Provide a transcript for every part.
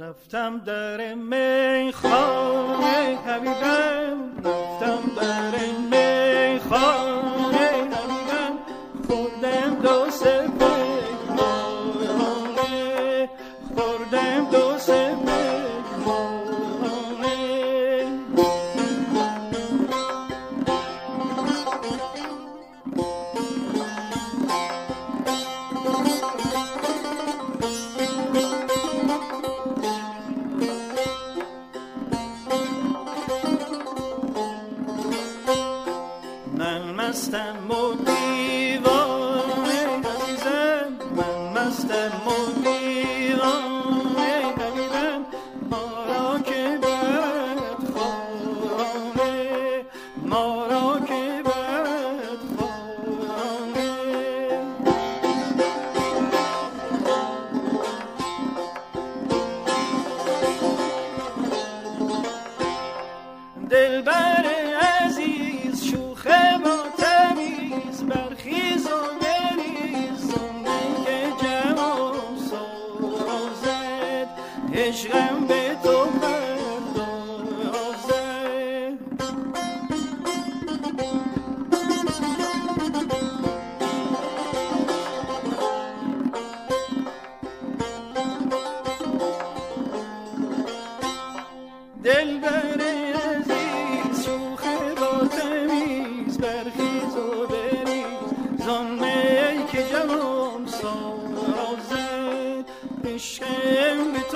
رفتم در میخانه حبیبم، رفتم در میخانه حبیبم، خوردم دو سه پیمانه، خوردم دو سه مستم و دیوانه عزیزم، من مستم و دیوانه حبیبم، ما را که بد خورانه، ما را که بد خورانه. دلبر عزیز شوخه با برخیز و بریز، زنده که جوان سازد، عشقم به تو پردازد. دلبر عزیز شوخه با تمیز، برخیز و زنده که جوان سازد، عشقم به تو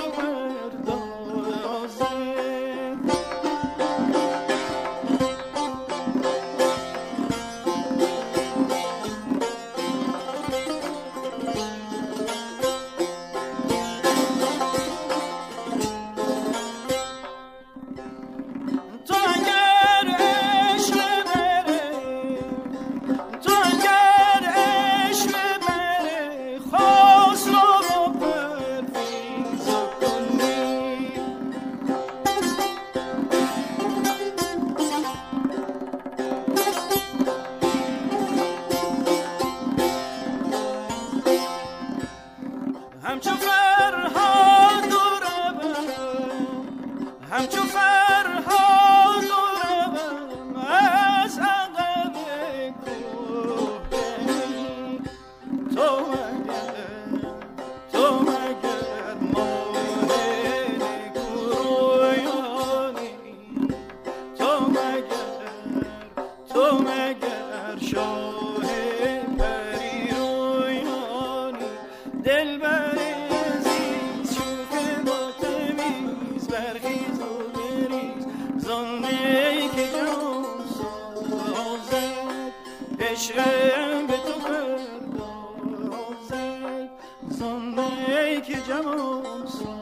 پردازد. همچو فرهاد و روم، همچو فرهاد و روم، از عقب کوهکنی. تو مگر ماه نکورویانی، تو مگر شاه پریرویانی. دلبر برخیز و بریز، زنده که جوان سازد، عشقم به تو پردازد، زنده که جوان سازد.